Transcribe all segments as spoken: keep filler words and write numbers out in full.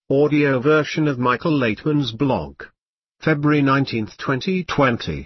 Audio version of Michael Laitman's blog. February nineteenth twenty twenty.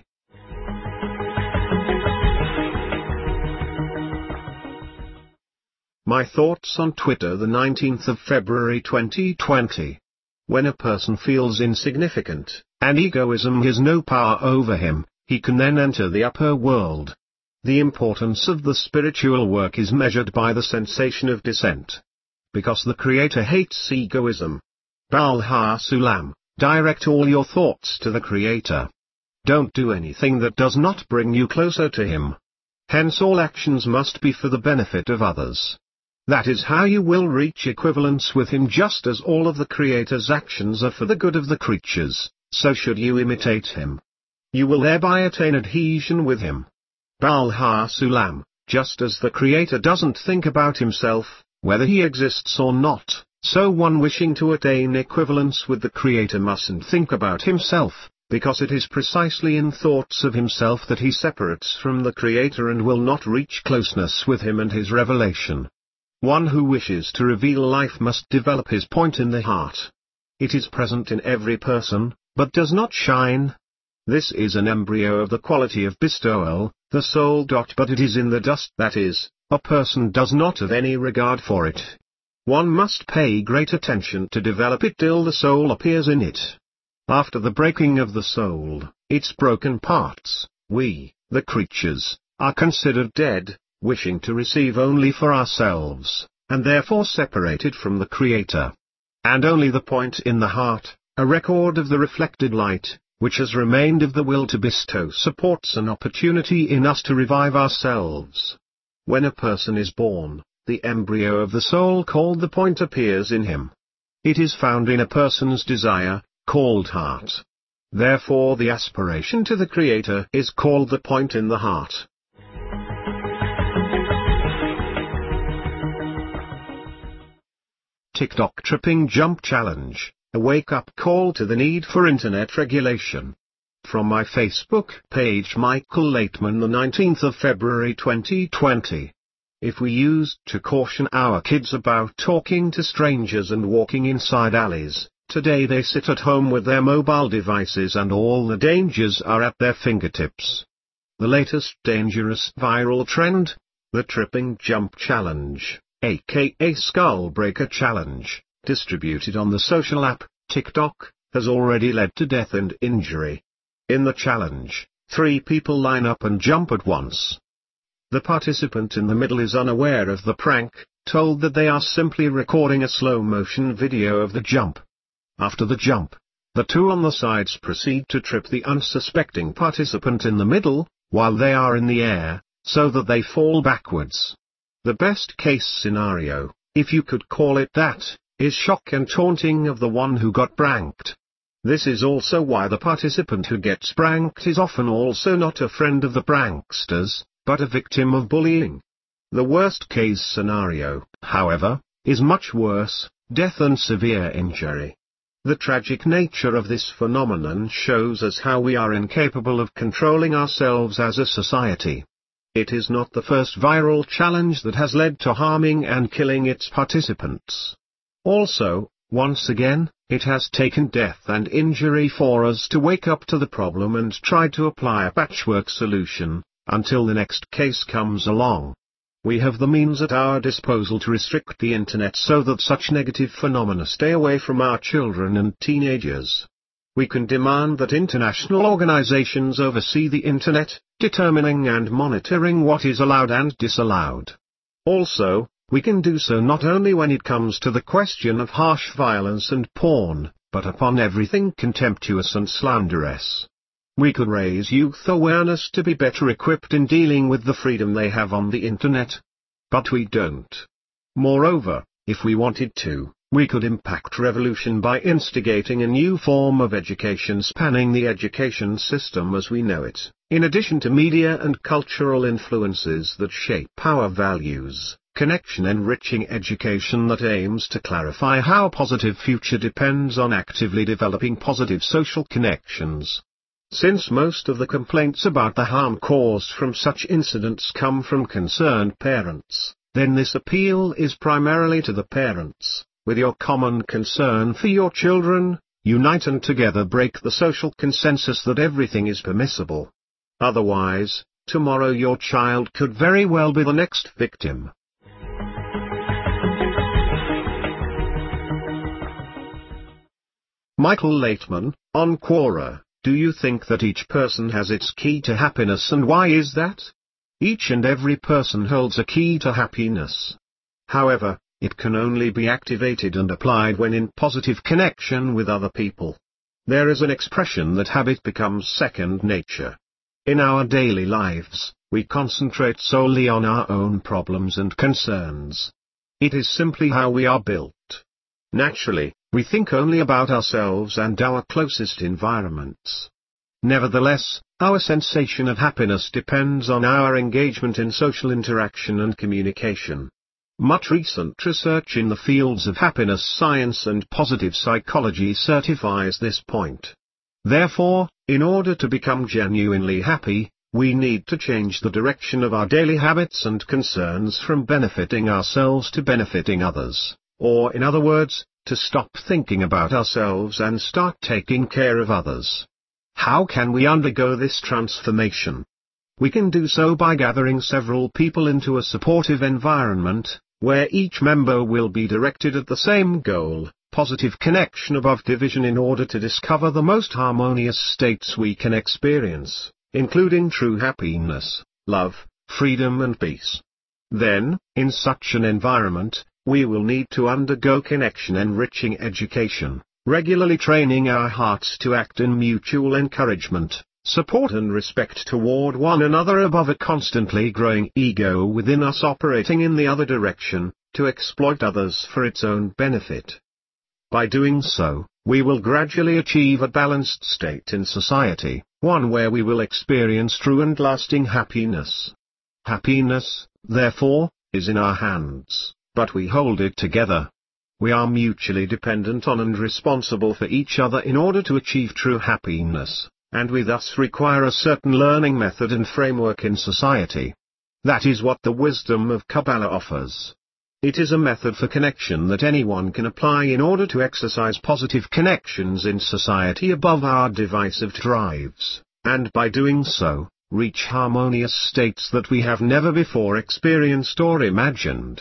My thoughts on Twitter, the nineteenth of February twenty twenty. When a person feels insignificant, and egoism has no power over him, he can then enter the upper world. The importance of the spiritual work is measured by the sensation of descent. Because the Creator hates egoism. Baal HaSulam, direct all your thoughts to the Creator. Don't do anything that does not bring you closer to Him. Hence all actions must be for the benefit of others. That is how you will reach equivalence with Him, just as all of the Creator's actions are for the good of the creatures, so should you imitate Him. You will thereby attain adhesion with Him. Baal HaSulam, just as the Creator doesn't think about Himself, whether He exists or not, so one wishing to attain equivalence with the Creator mustn't think about himself, because it is precisely in thoughts of himself that he separates from the Creator and will not reach closeness with Him and His revelation. One who wishes to reveal life must develop his point in the heart. It is present in every person, but does not shine. This is an embryo of the quality of bestowal, the soul. But it is in the dust, that is, a person does not have any regard for it. One must pay great attention to develop it till the soul appears in it. After the breaking of the soul, its broken parts, we, the creatures, are considered dead, wishing to receive only for ourselves, and therefore separated from the Creator. And only the point in the heart, a record of the reflected light, which has remained of the will to bestow, supports an opportunity in us to revive ourselves. When a person is born, the embryo of the soul called the point appears in him. It is found in a person's desire, called heart. Therefore the aspiration to the Creator is called the point in the heart. TikTok Tripping Jump Challenge, a wake-up call to the need for internet regulation. From my Facebook page, Michael Laitman, the nineteenth of February twenty twenty. If we used to caution our kids about talking to strangers and walking inside alleys, today they sit at home with their mobile devices and all the dangers are at their fingertips. The latest dangerous viral trend, the Tripping Jump Challenge, aka Skull Breaker Challenge, distributed on the social app, TikTok, has already led to death and injury. In the challenge, three people line up and jump at once. The participant in the middle is unaware of the prank, told that they are simply recording a slow-motion video of the jump. After the jump, the two on the sides proceed to trip the unsuspecting participant in the middle, while they are in the air, so that they fall backwards. The best-case scenario, if you could call it that, is shock and taunting of the one who got pranked. This is also why the participant who gets pranked is often also not a friend of the pranksters, but a victim of bullying. The worst-case scenario, however, is much worse, death and severe injury. The tragic nature of this phenomenon shows us how we are incapable of controlling ourselves as a society. It is not the first viral challenge that has led to harming and killing its participants. Also, once again, it has taken death and injury for us to wake up to the problem and try to apply a patchwork solution, until the next case comes along. We have the means at our disposal to restrict the internet so that such negative phenomena stay away from our children and teenagers. We can demand that international organizations oversee the internet, determining and monitoring what is allowed and disallowed. Also, we can do so not only when it comes to the question of harsh violence and porn, but upon everything contemptuous and slanderous. We could raise youth awareness to be better equipped in dealing with the freedom they have on the internet. But we don't. Moreover, if we wanted to, we could impact revolution by instigating a new form of education spanning the education system as we know it, in addition to media and cultural influences that shape our values, connection enriching education that aims to clarify how positive future depends on actively developing positive social connections. Since most of the complaints about the harm caused from such incidents come from concerned parents, then this appeal is primarily to the parents, with your common concern for your children, unite and together break the social consensus that everything is permissible. Otherwise, tomorrow your child could very well be the next victim. Michael Laitman, on Quora, do you think that each person has its key to happiness, and why is that? Each and every person holds a key to happiness. However, it can only be activated and applied when in positive connection with other people. There is an expression that habit becomes second nature. In our daily lives, we concentrate solely on our own problems and concerns. It is simply how we are built. Naturally, we think only about ourselves and our closest environments. Nevertheless, our sensation of happiness depends on our engagement in social interaction and communication. Much recent research in the fields of happiness science and positive psychology certifies this point. Therefore, in order to become genuinely happy, we need to change the direction of our daily habits and concerns from benefiting ourselves to benefiting others, or in other words, to stop thinking about ourselves and start taking care of others. How can we undergo this transformation? We can do so by gathering several people into a supportive environment, where each member will be directed at the same goal, positive connection above division, in order to discover the most harmonious states we can experience, including true happiness, love, freedom and peace. Then, in such an environment, we will need to undergo connection-enriching education, regularly training our hearts to act in mutual encouragement, support and respect toward one another above a constantly growing ego within us operating in the other direction, to exploit others for its own benefit. By doing so, we will gradually achieve a balanced state in society, one where we will experience true and lasting happiness. Happiness, therefore, is in our hands, but we hold it together. We are mutually dependent on and responsible for each other in order to achieve true happiness, and we thus require a certain learning method and framework in society. That is what the wisdom of Kabbalah offers. It is a method for connection that anyone can apply in order to exercise positive connections in society above our divisive drives, and by doing so, reach harmonious states that we have never before experienced or imagined.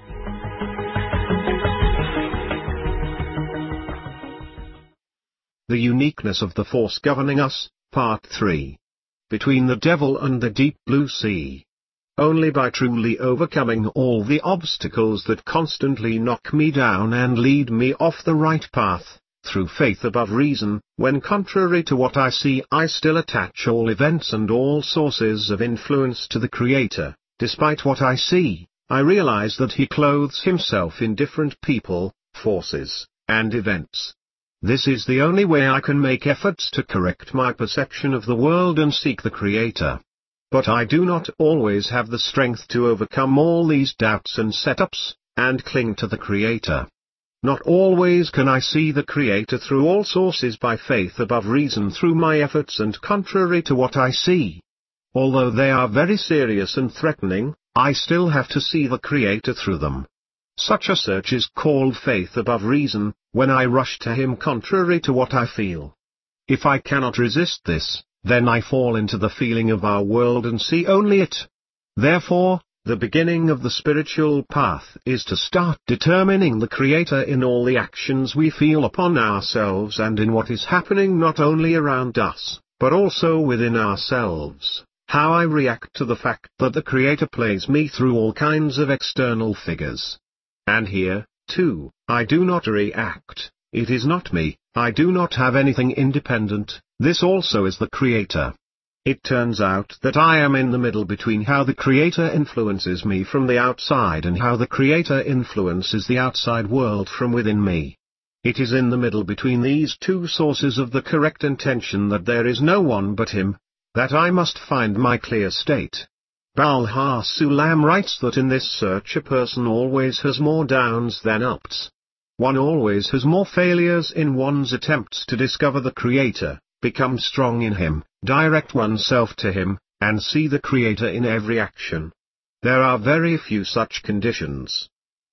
The Uniqueness of the Force Governing Us, Part three. Between the Devil and the Deep Blue Sea. Only by truly overcoming all the obstacles that constantly knock me down and lead me off the right path, through faith above reason, when contrary to what I see I still attach all events and all sources of influence to the Creator, despite what I see, I realize that He clothes Himself in different people, forces, and events. This is the only way I can make efforts to correct my perception of the world and seek the Creator. But I do not always have the strength to overcome all these doubts and setups, and cling to the Creator. Not always can I see the Creator through all sources by faith above reason through my efforts and contrary to what I see. Although they are very serious and threatening, I still have to see the Creator through them. Such a search is called faith above reason, when I rush to Him contrary to what I feel. If I cannot resist this, then I fall into the feeling of our world and see only it. Therefore, the beginning of the spiritual path is to start determining the Creator in all the actions we feel upon ourselves and in what is happening not only around us, but also within ourselves. How I react to the fact that the Creator plays me through all kinds of external figures. And here, too, I do not react. It is not me, I do not have anything independent, this also is the Creator. It turns out that I am in the middle between how the Creator influences me from the outside and how the Creator influences the outside world from within me. It is in the middle between these two sources of the correct intention that there is no one but Him, that I must find my clear state. Baal HaSulam writes that in this search a person always has more downs than ups. One always has more failures in one's attempts to discover the Creator, become strong in Him, direct oneself to Him, and see the Creator in every action. There are very few such conditions.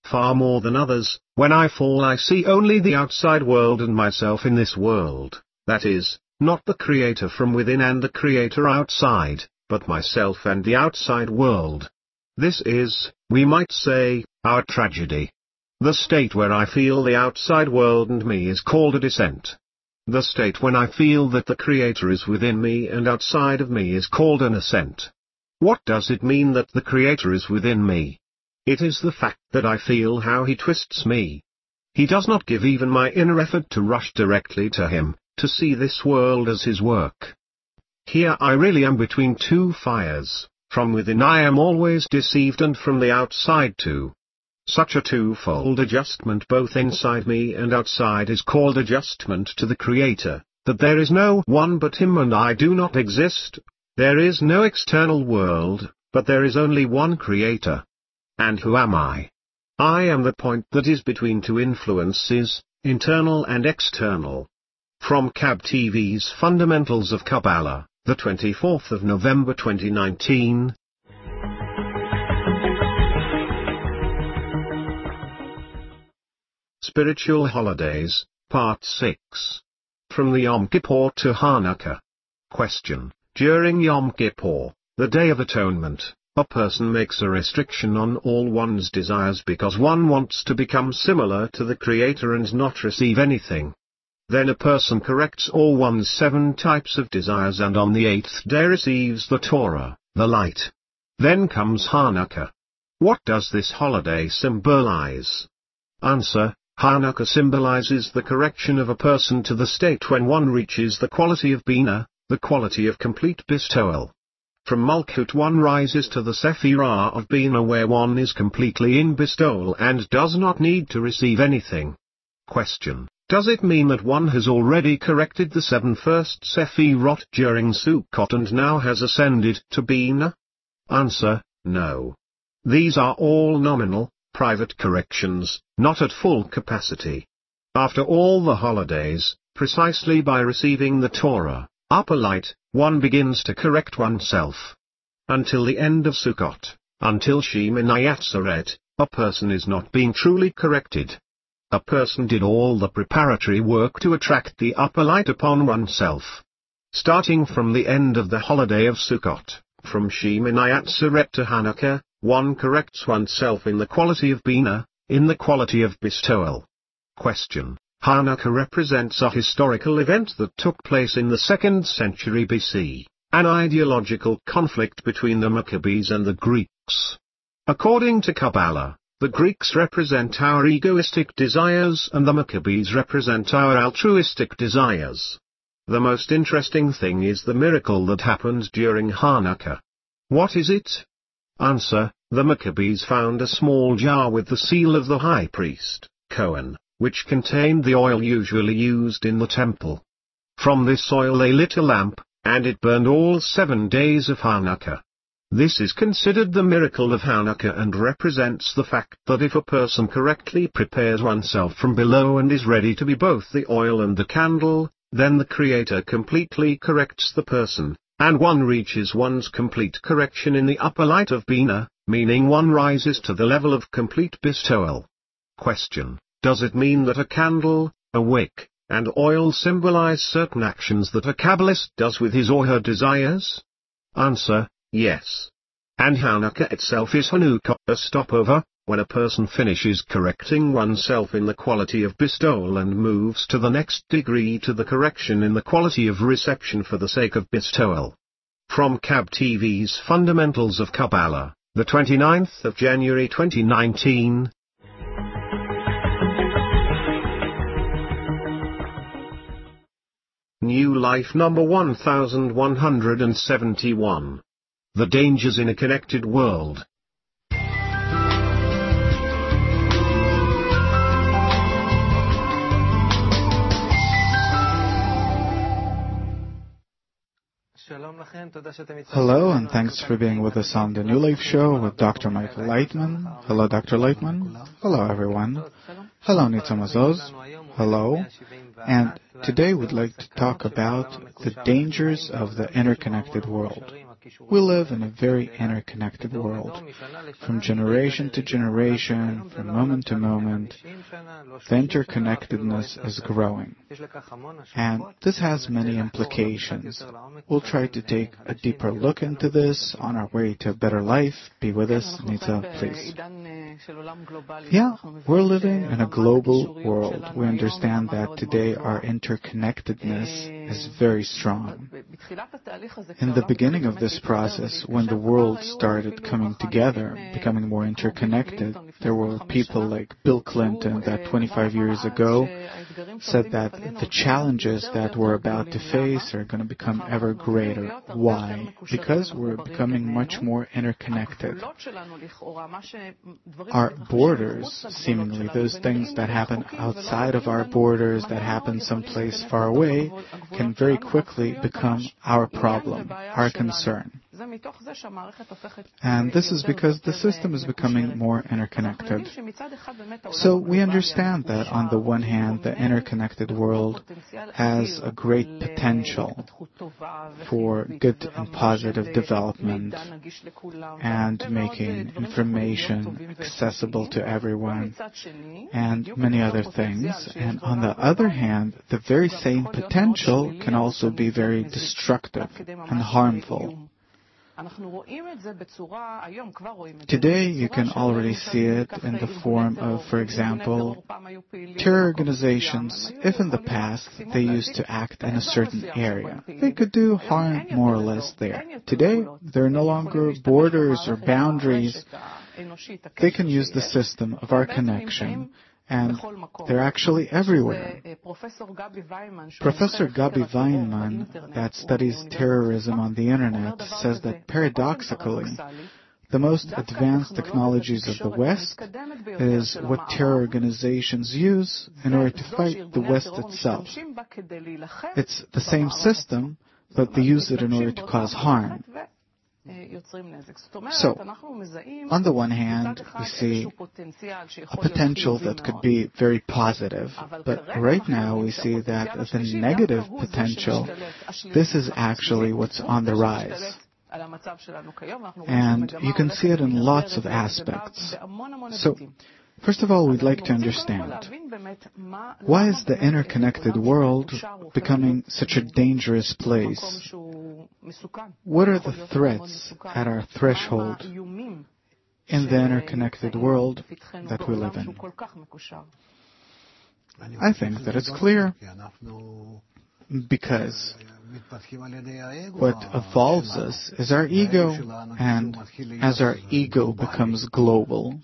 far more than others. When I fall, I see only the outside world and myself in this world, that is, not the Creator from within and the Creator outside, but myself and the outside world. This is, we might say, our tragedy. The state where I feel the outside world and me is called a descent. The state when I feel that the Creator is within me and outside of me is called an ascent. What does it mean that the Creator is within me? It is the fact that I feel how He twists me. He does not give even my inner effort to rush directly to Him, to see this world as His work. Here I really am between two fires. From within I am always deceived and from the outside too. Such a twofold adjustment both inside me and outside is called adjustment to the Creator, that there is no one but Him and I do not exist. There is no external world, but there is only one Creator. And who am I? I am the point that is between two influences, internal and external. From C A B T V's Fundamentals of Kabbalah, the twenty-fourth of November twenty nineteen. Spiritual Holidays, Part six. From the Yom Kippur to Hanukkah. Question: during Yom Kippur, the Day of Atonement, a person makes a restriction on all one's desires because one wants to become similar to the Creator and not receive anything. Then a person corrects all one's seven types of desires and on the eighth day receives the Torah, the light. Then comes Hanukkah. What does this holiday symbolize? Answer: Hanukkah symbolizes the correction of a person to the state when one reaches the quality of Bina, the quality of complete bestowal. From Malchut one rises to the Sephirah of Bina where one is completely in bestowal and does not need to receive anything. Question: does it mean that one has already corrected the seven first Sephirot during Sukkot and now has ascended to Bina? Answer: no. These are all nominal, private corrections, not at full capacity. After all the holidays, precisely by receiving the Torah, upper light, one begins to correct oneself. Until the end of Sukkot, until Shemini Atzeret, a person is not being truly corrected. A person did all the preparatory work to attract the upper light upon oneself. Starting from the end of the holiday of Sukkot, from Shemini Atzeret to Hanukkah, one corrects oneself in the quality of Bina, in the quality of bestowal. Question: Hanukkah represents a historical event that took place in the second century B C, an ideological conflict between the Maccabees and the Greeks. According to Kabbalah, the Greeks represent our egoistic desires and the Maccabees represent our altruistic desires. The most interesting thing is the miracle that happened during Hanukkah. What is it? Answer: the Maccabees found a small jar with the seal of the high priest, Cohen, which contained the oil usually used in the temple. From this oil they lit a lamp, and it burned all seven days of Hanukkah. This is considered the miracle of Hanukkah and represents the fact that if a person correctly prepares oneself from below and is ready to be both the oil and the candle, then the Creator completely corrects the person, and one reaches one's complete correction in the upper light of Bina, meaning one rises to the level of complete bestowal. Question: does it mean that a candle, a wick, and oil symbolize certain actions that a Kabbalist does with his or her desires? Answer: yes. And Hanukkah itself is Hanukkah, a stopover, when a person finishes correcting oneself in the quality of bestowal and moves to the next degree to the correction in the quality of reception for the sake of bestowal. From C A B T V's Fundamentals of Kabbalah, the twenty-ninth of January twenty nineteen. New Life number one thousand one hundred seventy-one. The Dangers in a Connected World. Hello, and thanks for being with us on the New Life Show with Doctor Michael Leitman. Hello, Doctor Leitman. Hello, everyone. Hello, Nitza Mazoz. Hello. And today we'd like to talk about the dangers of the interconnected world. We live in a very interconnected world. From generation to generation, from moment to moment, the interconnectedness is growing. And this has many implications. We'll try to take a deeper look into this on our way to a better life. Be with us, Nita, please. Yeah, we're living in a global world. We understand that today our interconnectedness is very strong. In the beginning of this process, when the world started coming together, becoming more interconnected, there were people like Bill Clinton that twenty-five years ago said that the challenges that we're about to face are going to become ever greater. Why? Because we're becoming much more interconnected. Our borders, seemingly those things that happen outside of our borders, that happen someplace far away, can very quickly become our problem, our concern. And this is because the system is becoming more interconnected. So we understand that on the one hand, the interconnected world has a great potential for good and positive development and making information accessible to everyone and many other things. And on the other hand, the very same potential can also be very destructive and harmful. Today, you can already see it in the form of, for example, terror organizations. If in the past they used to act in a certain area, they could do harm more or less there. Today, there are no longer borders or boundaries. They can use the system of our connection, and they're actually everywhere. Professor Gabi Weinman, that studies terrorism on the Internet, says that paradoxically, the most advanced technologies of the West is what terror organizations use in order to fight the West itself. It's the same system, but they use it in order to cause harm. So, on the one hand, we see a potential that could be very positive, but right now we see that the negative potential, this is actually what's on the rise. And you can see it in lots of aspects. So, first of all, we'd like to understand, why is the interconnected world becoming such a dangerous place? What are the threats at our threshold in the interconnected world that we live in? I think that it's clear, because what evolves us is our ego, and as our ego becomes global,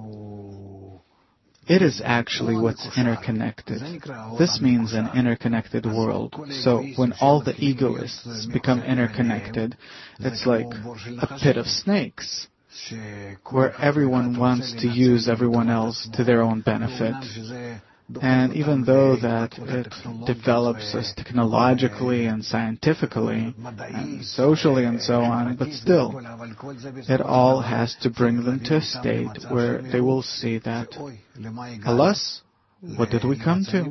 it is actually what's interconnected. This means an interconnected world. So when all the egoists become interconnected, it's like a pit of snakes, where everyone wants to use everyone else to their own benefit. And even though that it develops us technologically and scientifically and socially and so on, but still, it all has to bring them to a state where they will see that, alas, what did we come to?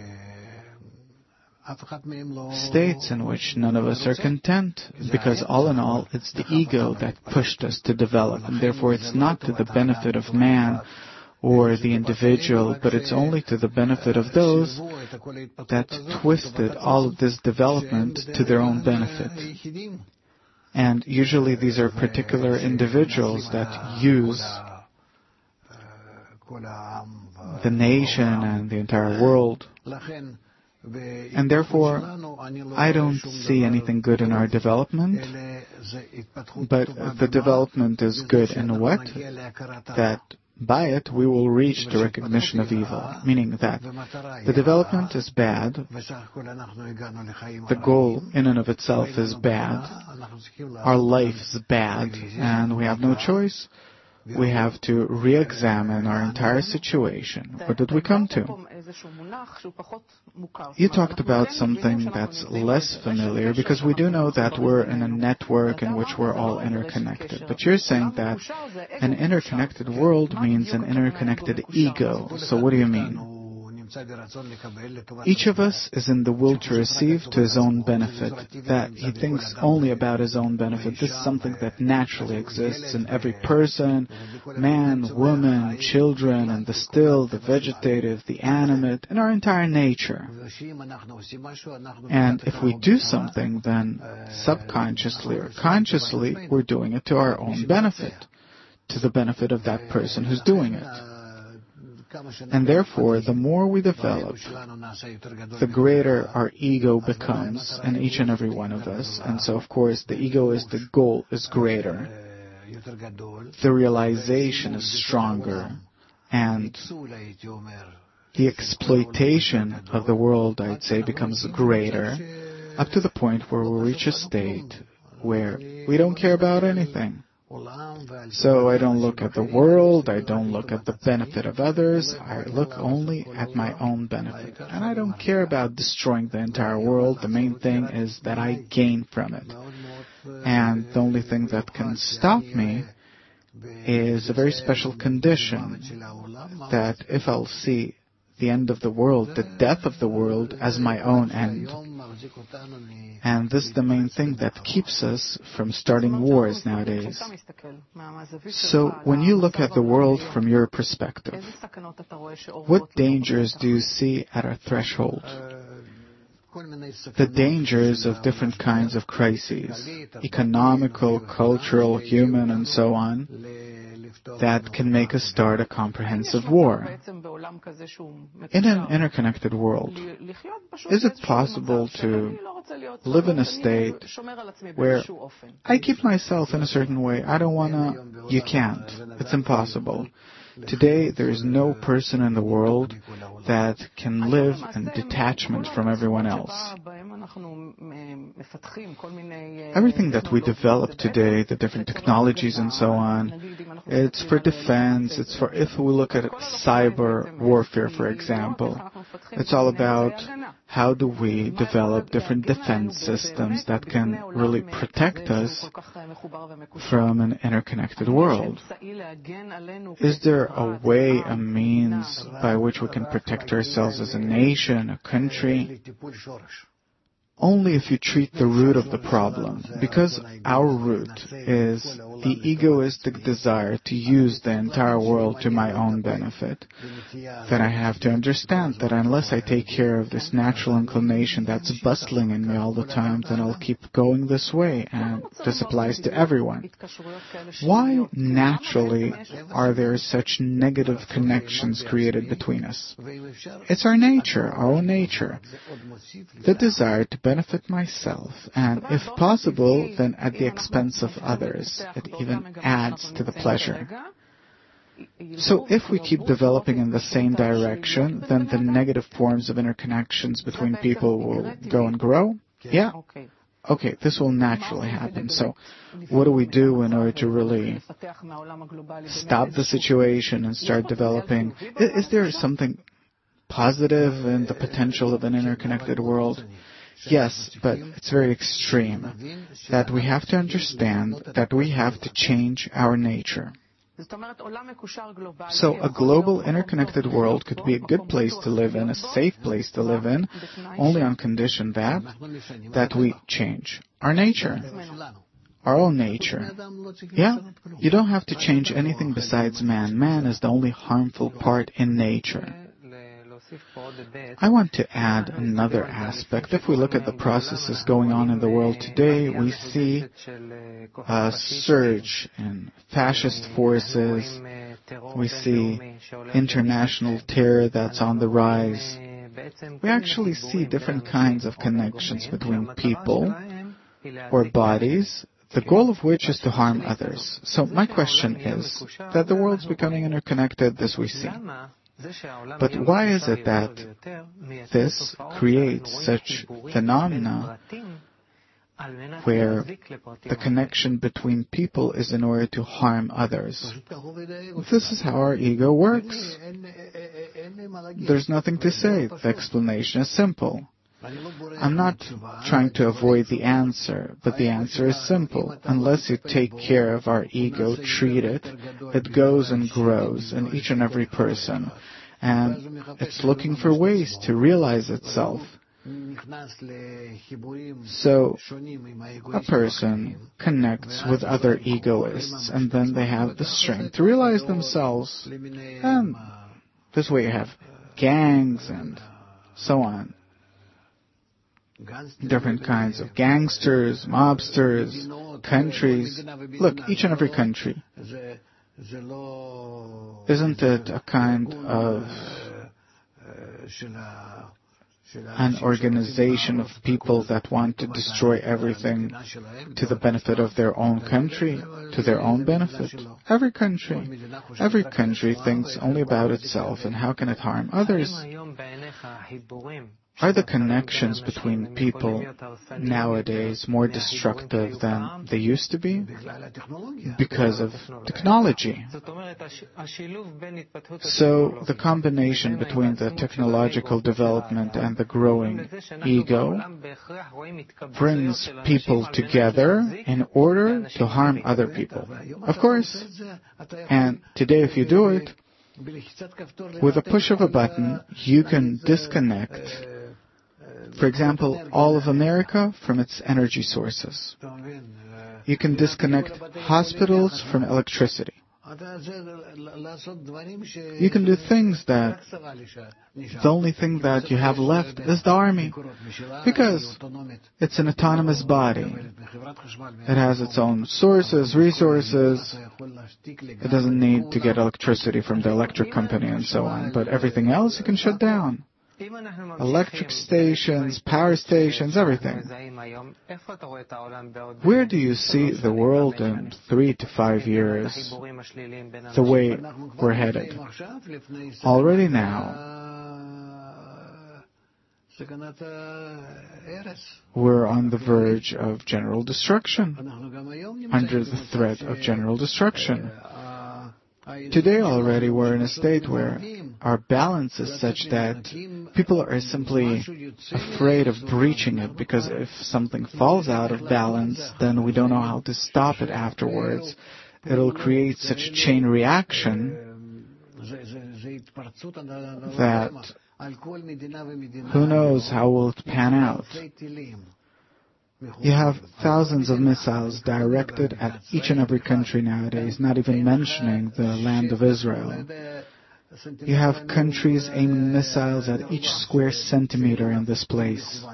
States in which none of us are content, because all in all, it's the ego that pushed us to develop, and therefore it's not to the benefit of man or the individual, but it's only to the benefit of those that twisted all of this development to their own benefit. And usually these are particular individuals that use the nation and the entire world. And therefore, I don't see anything good in our development, but the development is good in what? That by it, we will reach the recognition of evil, meaning that the development is bad, the goal in and of itself is bad, our life is bad, and we have no choice. We have to re-examine our entire situation. What did we come to? You talked about something that's less familiar, because we do know that we're in a network in which we're all interconnected. But you're saying that an interconnected world means an interconnected ego. So what do you mean? Each of us is in the will to receive to his own benefit, that he thinks only about his own benefit. This is something that naturally exists in every person, man, woman, children, and the still, the vegetative, the animate, and our entire nature. And if we do something, then subconsciously or consciously, we're doing it to our own benefit, to the benefit of that person who's doing it. And therefore, the more we develop, the greater our ego becomes in each and every one of us. And so, of course, the ego is the goal is greater. The realization is stronger. And the exploitation of the world, I'd say, becomes greater, up to the point where we reach a state where we don't care about anything. So I don't look at the world, I don't look at the benefit of others, I look only at my own benefit. And I don't care about destroying the entire world, the main thing is that I gain from it. And the only thing that can stop me is a very special condition, that if I'll see the end of the world, the death of the world, as my own end. And this is the main thing that keeps us from starting wars nowadays. So when you look at the world from your perspective, what dangers do you see at our threshold? The dangers of different kinds of crises, economical, cultural, human, and so on, that can make us start a comprehensive war. In an interconnected world, is it possible to live in a state where I keep myself in a certain way, I don't want to, you can't, it's impossible. Today, there is no person in the world that can live in detachment from everyone else. Everything that we develop today, the different technologies and so on, it's for defense, it's for, if we look at cyber warfare, for example, it's all about how do we develop different defense systems that can really protect us from an interconnected world. Is there a way, a means by which we can protect ourselves as a nation, a country? Only if you treat the root of the problem, because our root is the egoistic desire to use the entire world to my own benefit, then I have to understand that unless I take care of this natural inclination that's bustling in me all the time, then I'll keep going this way, and this applies to everyone. Why naturally are there such negative connections created between us? It's our nature, our own nature. The desire to benefit myself, and if possible, then at the expense of others. It even adds to the pleasure. So if we keep developing in the same direction, then the negative forms of interconnections between people will go and grow? Yeah. Okay, this will naturally happen. So what do we do in order to really stop the situation and start developing? Is there something positive in the potential of an interconnected world? Yes, but it's very extreme, that we have to understand that we have to change our nature. So a global interconnected world could be a good place to live in, a safe place to live in, only on condition that, that we change our nature, our own nature. Yeah, you don't have to change anything besides man. Man is the only harmful part in nature. I want to add another aspect. If we look at the processes going on in the world today, we see a surge in fascist forces. We see international terror that's on the rise. We actually see different kinds of connections between people or bodies, the goal of which is to harm others. So my question is that the world's becoming interconnected, this we see. But why is it that this creates such phenomena where the connection between people is in order to harm others? This is how our ego works. There's nothing to say. The explanation is simple. I'm not trying to avoid the answer, but the answer is simple. Unless you take care of our ego, treat it, it goes and grows in each and every person. and it's looking for ways to realize itself. So a person connects with other egoists, and then they have the strength to realize themselves. And this way you have gangs and so on. Different kinds of gangsters, mobsters, countries. Look, each and every country. Isn't it a kind of an organization of people that want to destroy everything to the benefit of their own country, to their own benefit? Every country, every country thinks only about itself and how can it harm others. Are the connections between people nowadays more destructive than they used to be? Because of technology. So the combination between the technological development and the growing ego brings people together in order to harm other people. Of course. And today if you do it, with a push of a button, you can disconnect, for example, all of America from its energy sources. You can disconnect hospitals from electricity. You can do things that the only thing that you have left is the army, because it's an autonomous body. It has its own sources, resources. It doesn't need to get electricity from the electric company and so on, but everything else you can shut down. Electric stations, power stations, everything. Where do you see the world in three to five years, the way we're headed? Already now, we're on the verge of general destruction, under the threat of general destruction. Today already we're in a state where our balance is such that people are simply afraid of breaching it, because if something falls out of balance, then we don't know how to stop it afterwards. It'll create such a chain reaction that who knows how will it pan out. You have thousands of missiles directed at each and every country nowadays, not even mentioning the land of Israel. You have countries aiming missiles at each square centimeter in this place.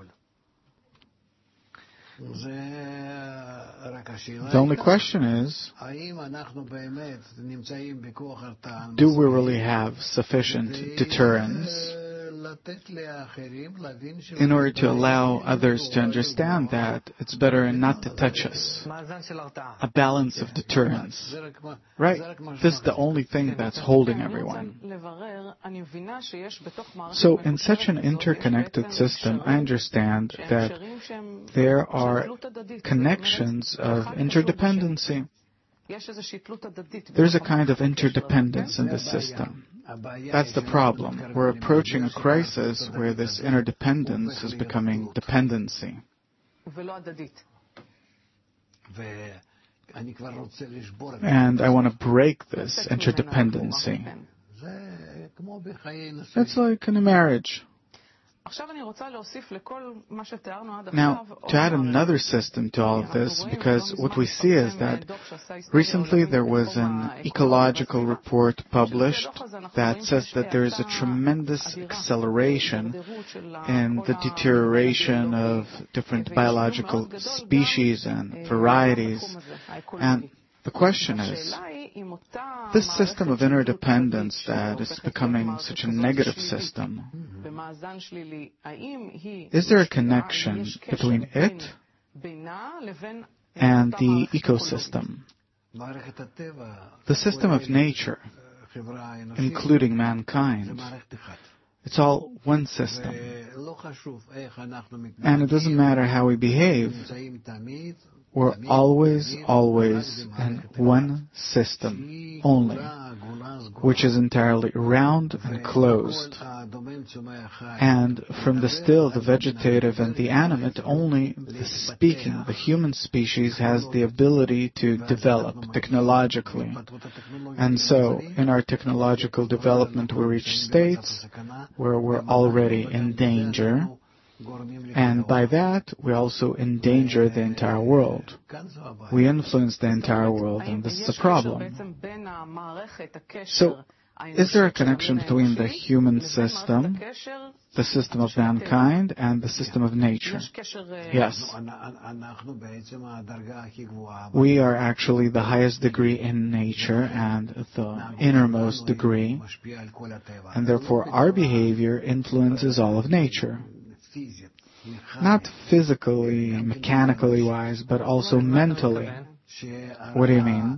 The only question is, do we really have sufficient deterrence in order to allow others to understand that it's better not to touch us? A balance of deterrence. Right? This is the only thing that's holding everyone. So in such an interconnected system, I understand that there are connections of interdependency. There's a kind of interdependence in the system. That's the problem. We're approaching a crisis where this interdependence is becoming dependency. And I want to break this interdependency. It's like in a marriage. Now, to add another system to all of this, because what we see is that recently there was an ecological report published that says that there is a tremendous acceleration in the deterioration of different biological species and varieties. And the question is, this system of interdependence that is becoming such a negative system, is there a connection between it and the ecosystem? The system of nature, including mankind, it's all one system. And it doesn't matter how we behave, we're always, always in one system only, which is entirely round and closed. And from the still, the vegetative, and the animate, only the speaking, the human species, has the ability to develop technologically. And so, in our technological development, we reach states where we're already in danger, and by that, we also endanger the entire world. We influence the entire world, and this is a problem. So, is there a connection between the human system, the system of mankind, and the system of nature? Yes. We are actually the highest degree in nature and the innermost degree, and therefore our behavior influences all of nature. Not physically, mechanically wise, but also mentally. What do you mean?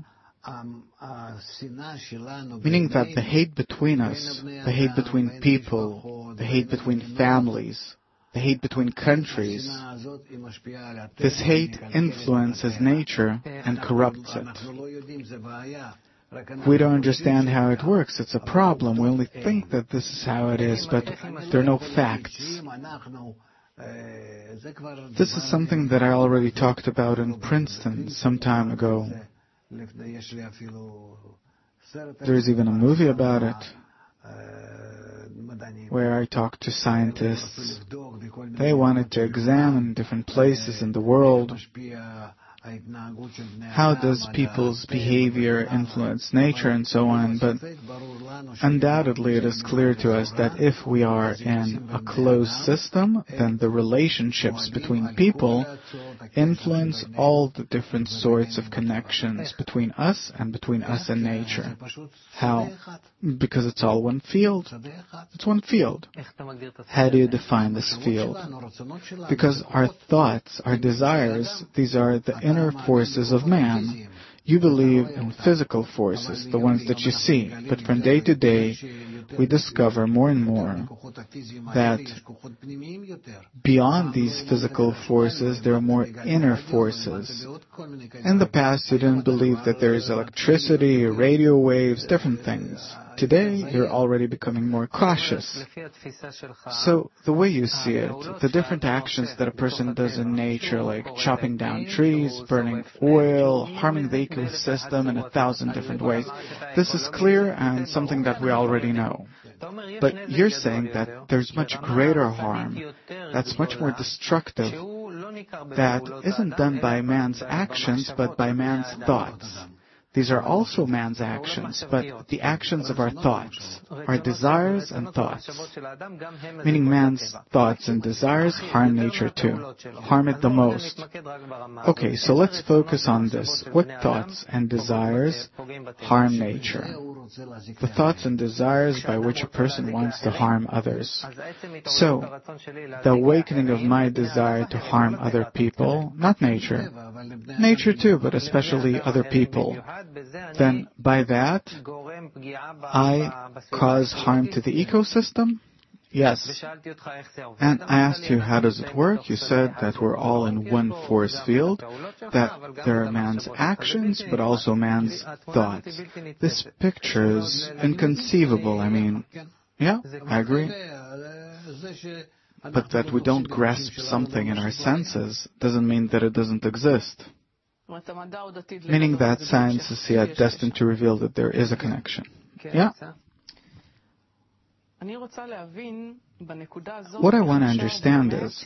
Meaning that the hate between us, the hate between people, the hate between families, the hate between countries, this hate influences nature and corrupts it. We don't understand how it works. It's a problem. We only think that this is how it is, but there are no facts. This is something that I already talked about in Princeton some time ago. There's even a movie about it, where I talked to scientists. They wanted to examine different places in the world. How does people's behavior influence nature and so on, but undoubtedly it is clear to us that if we are in a closed system, then the relationships between people influence all the different sorts of connections between us and between us and nature. How? Because it's all one field. It's one field. How do you define this field? Because our thoughts, our desires, these are the inner forces of man. You believe in physical forces, the ones that you see, but from day to day we discover more and more that beyond these physical forces there are more inner forces. In the past you didn't believe that there is electricity, radio waves, different things. Today, you're already becoming more cautious. So, the way you see it, the different actions that a person does in nature, like chopping down trees, burning oil, harming the ecosystem in a thousand different ways, this is clear and something that we already know. But you're saying that there's much greater harm, that's much more destructive, that isn't done by man's actions, but by man's thoughts. These are also man's actions, but the actions of our thoughts, our desires and thoughts. Meaning man's thoughts and desires harm nature too, harm it the most. Okay, so let's focus on this. What thoughts and desires harm nature? The thoughts and desires by which a person wants to harm others. So, the awakening of my desire to harm other people, not nature, nature too, but especially other people, then by that, I cause harm to the ecosystem? Yes. And I asked you, how does it work? You said that we're all in one force field, that there are man's actions, but also man's thoughts. This picture is inconceivable, I mean. Yeah, I agree. But that we don't grasp something in our senses doesn't mean that it doesn't exist. Meaning that science is yet destined to reveal that there is a connection. Yeah. What I want to understand is,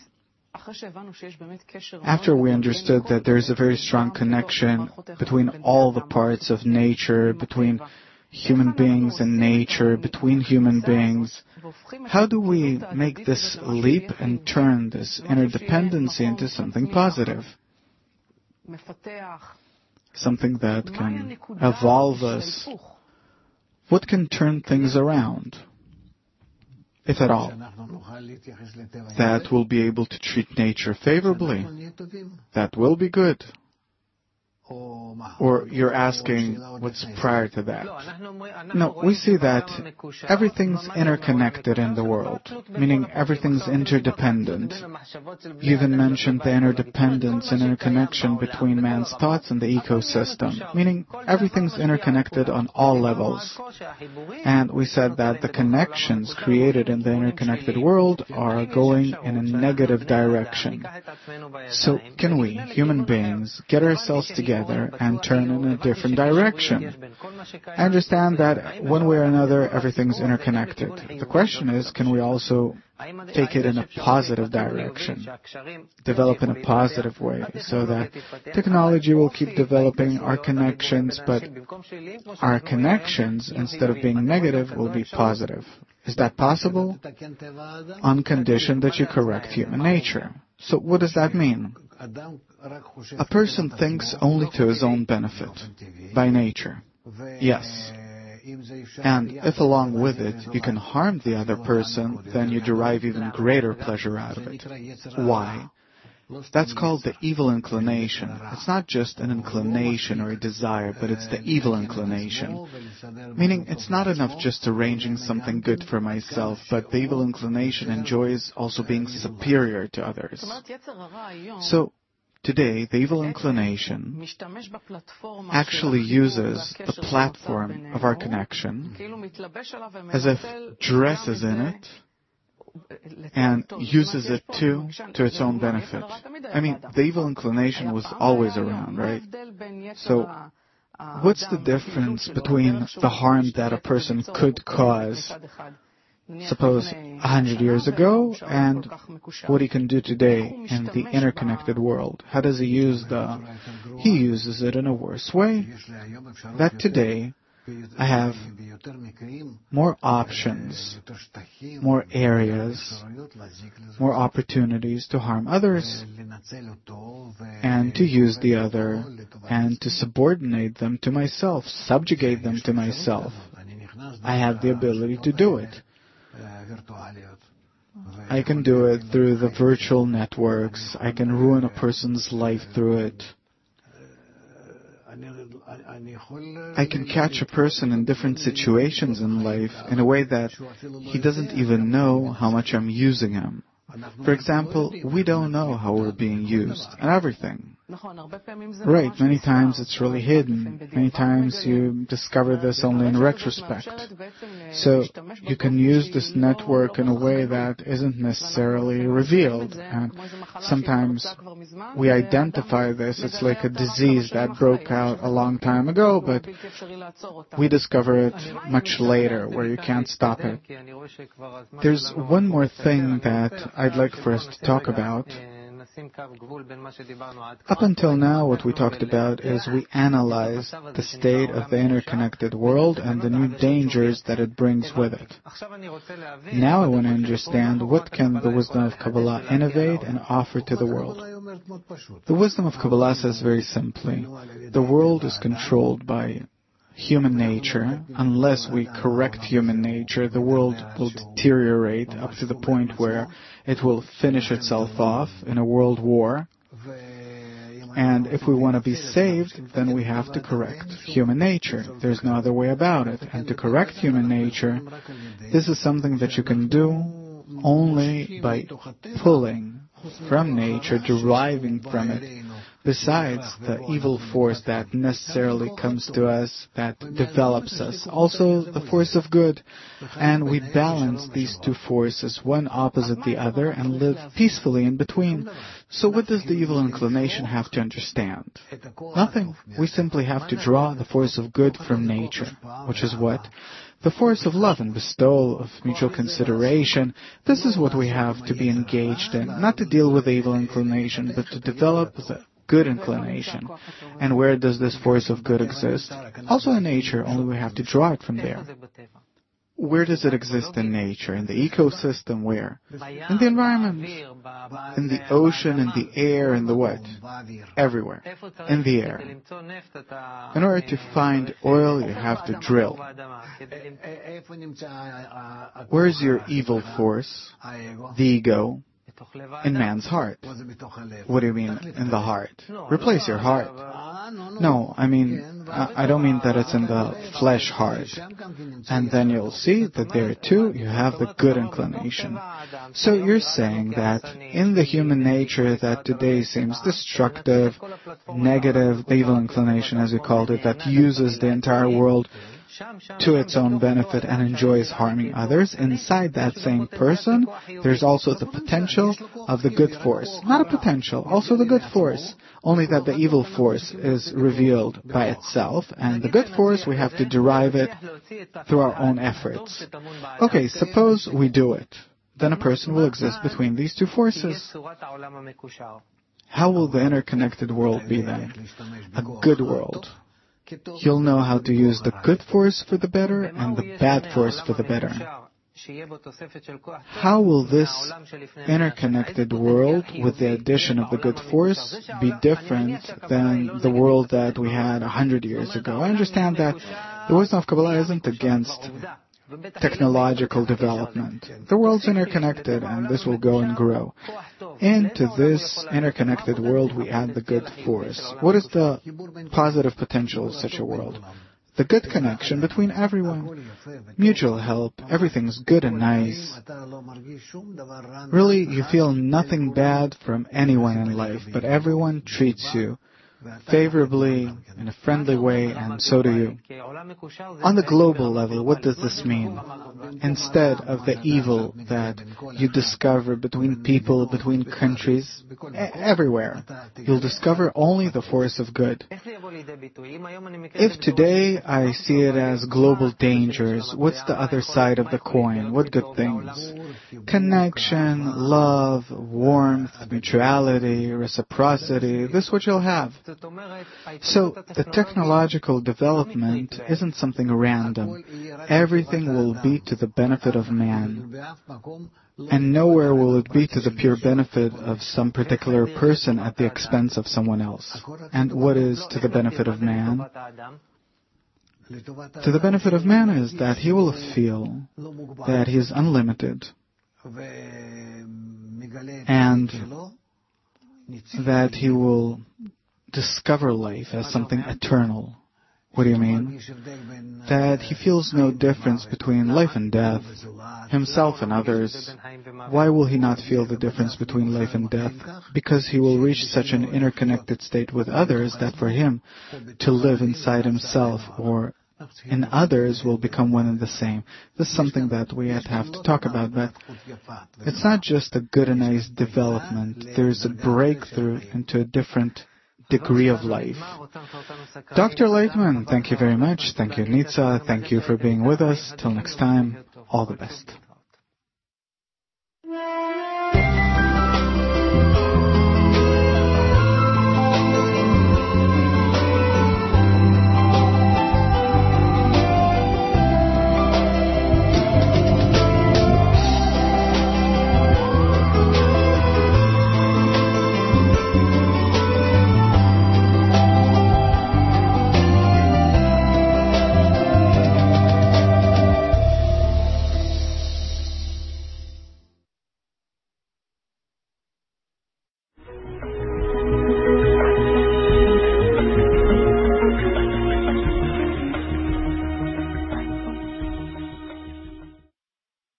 after we understood that there is a very strong connection between all the parts of nature, between human beings and nature, between human beings, how do we make this leap and turn this interdependency into something positive? Something that can evolve us. What can turn things around, if at all? That will be able to treat nature favorably. That will be good. Or you're asking what's prior to that? No, we see that everything's interconnected in the world, meaning everything's interdependent. You even mentioned the interdependence and interconnection between man's thoughts and the ecosystem, meaning everything's interconnected on all levels. And we said that the connections created in the interconnected world are going in a negative direction. So can we, human beings, get ourselves together and turn in a different direction? I understand that one way or another everything's interconnected. The question is, can we also take it in a positive direction, develop in a positive way, so that technology will keep developing our connections, but our connections, instead of being negative, will be positive. Is that possible? On condition that you correct human nature. So what does that mean? A person thinks only to his own benefit, by nature. Yes. And if along with it you can harm the other person, then you derive even greater pleasure out of it. Why? That's called the evil inclination. It's not just an inclination or a desire, but it's the evil inclination. Meaning, it's not enough just arranging something good for myself, but the evil inclination enjoys also being superior to others. So, today, the evil inclination actually uses the platform of our connection as if dresses in it and uses it too to its own benefit. I mean, the evil inclination was always around, right? So, what's the difference between the harm that a person could cause, suppose, a hundred years ago, and what he can do today in the interconnected world? How does he use the... He uses it in a worse way. That today, I have more options, more areas, more opportunities to harm others, and to use the other, and to subordinate them to myself, subjugate them to myself. I have the ability to do it. I can do it through the virtual networks. I can ruin a person's life through it. I can catch a person in different situations in life in a way that he doesn't even know how much I'm using him. For example, we don't know how we're being used and everything. Right, many times it's really hidden. Many times you discover this only in retrospect. So you can use this network in a way that isn't necessarily revealed. And sometimes we identify this. It's like a disease that broke out a long time ago, but we discover it much later where you can't stop it. There's one more thing that I'd like for us to talk about. Up until now, what we talked about is we analyze the state of the interconnected world and the new dangers that it brings with it. Now I want to understand what can the wisdom of Kabbalah innovate and offer to the world. The wisdom of Kabbalah says very simply, the world is controlled by human nature. Unless we correct human nature, the world will deteriorate up to the point where it will finish itself off in a world war. And if we want to be saved, then we have to correct human nature. There's no other way about it. And to correct human nature, this is something that you can do only by pulling from nature, deriving from it, besides the evil force that necessarily comes to us, that develops us, also the force of good. And we balance these two forces, one opposite the other, and live peacefully in between. So what does the evil inclination have to understand? Nothing. We simply have to draw the force of good from nature, which is what? The force of love and bestowal, of mutual consideration. This is what we have to be engaged in, not to deal with the evil inclination, but to develop the good inclination. And where does this force of good exist? Also in nature, only we have to draw it from there. Where does it exist in nature? In the ecosystem, where? In the environment. In the ocean, in the air, in the what? Everywhere. In the air. In order to find oil, you have to drill. Where is your evil force? The ego. In man's heart. What do you mean, in the heart? Replace your heart. No, I mean, I don't mean that it's in the flesh heart. And then you'll see that there too you have the good inclination. So you're saying that in the human nature that today seems destructive, negative, the evil inclination as you called it, that uses the entire world to its own benefit and enjoys harming others, inside that same person, there's also the potential of the good force. Not a potential, also the good force. Only that the evil force is revealed by itself, and the good force, we have to derive it through our own efforts. Okay, suppose we do it. Then a person will exist between these two forces. How will the interconnected world be then? A good world. He'll know how to use the good force for the better and the bad force for the better. How will this interconnected world, with the addition of the good force, be different than the world that we had a hundred years ago? I understand that the wisdom of Kabbalah isn't against technological development. The world's interconnected, and this will go and grow. Into this interconnected world, we add the good force. What is the positive potential of such a world? The good connection between everyone. Mutual help. Everything's good and nice. Really, you feel nothing bad from anyone in life, but everyone treats you favorably, in a friendly way, and so do you. On the global level, what does this mean? Instead of the evil that you discover between people, between countries, e- everywhere, you'll discover only the force of good. If today I see it as global dangers, what's the other side of the coin? What good things? Connection, love, warmth, mutuality, reciprocity, this is what you'll have. So the technological development isn't something random. Everything will be to the benefit of man. And nowhere will it be to the pure benefit of some particular person at the expense of someone else. And what is to the benefit of man? To the benefit of man is that he will feel that he is unlimited and that he will discover life as something eternal. What do you mean? That he feels no difference between life and death, himself and others. Why will he not feel the difference between life and death? Because he will reach such an interconnected state with others that for him to live inside himself or in others will become one and the same. This is something that we have to talk about, but it's not just a good and nice development. There's a breakthrough into a different degree of life. Doctor Leitman, thank you very much. Thank you, Nitza. Thank you for being with us. Till next time, all the best.